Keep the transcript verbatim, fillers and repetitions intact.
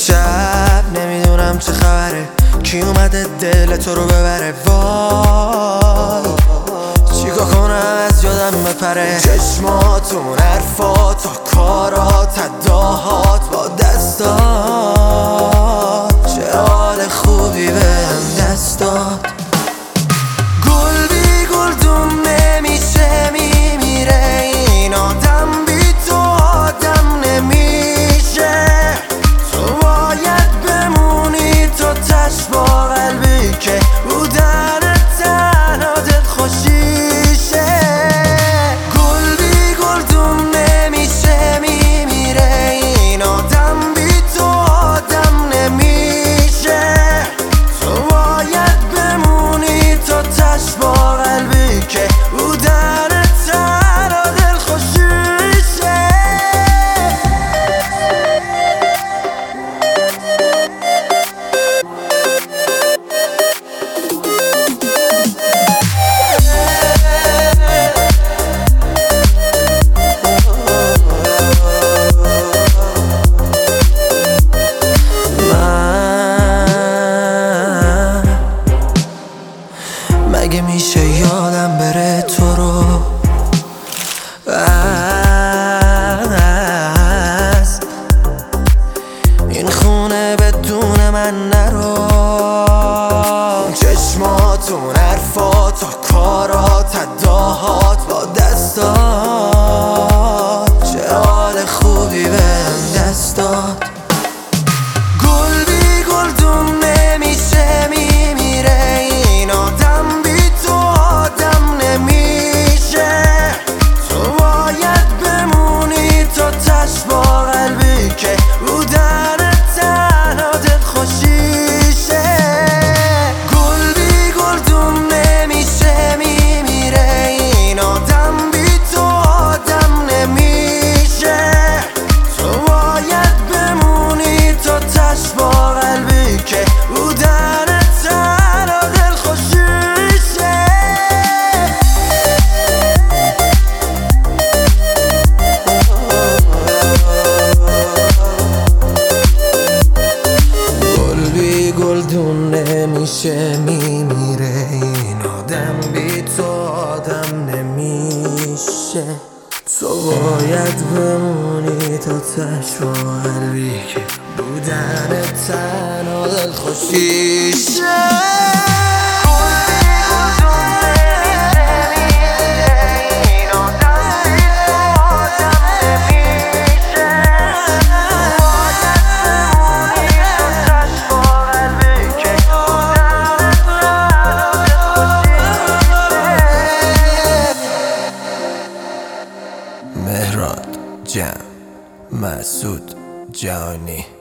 امشب نمیدونم چه خبره، کی اومده دل تو رو ببره. وای چیکار کنم از یادم بپره. چشماتون، حرفات، کارات، اداهات با دستات، چه حال خوبی بهم دست داد. گل بی گلدون نمیشه، میمیره این آدم، بی تو آدم نمیشه. تو باید بمونی، تو تش با قلبی که بودن تنها دل خوشیشه. گل بی گلدون نمیشه، میمیره این آدم، بی تو آدم نمیشه. تو باید بمونی، تو تش با قلبی که بودن تنها دل خوشیشه. مگه میشه یادم بره تو رو از این خونه بدون من نرو. چشماتون، حرفات، کارات، اداهات با دستات، چه حال خوبی بهم دست داد. گل بی گلدون نمیشه، میمیره این آدم، بی تو آدم نمیشه. تو باید بمونی، تو تش با قلبی که بودن تنها دل خوشیشه. گل بی گلدون نمیشه، میمیره این آدم، بی تو آدم نمیشه. تو باید بمونی، تو تش با قلبی که بودن تنها دل خوشیشه. گل بی گلدون نمیشه، میمیره این آدم، بی تو آدم نمیشه. تو باید بمونی، تو تش با قلبی که بودن تنها دل خوشیشه. مهراد جمع، مسعود جهانی.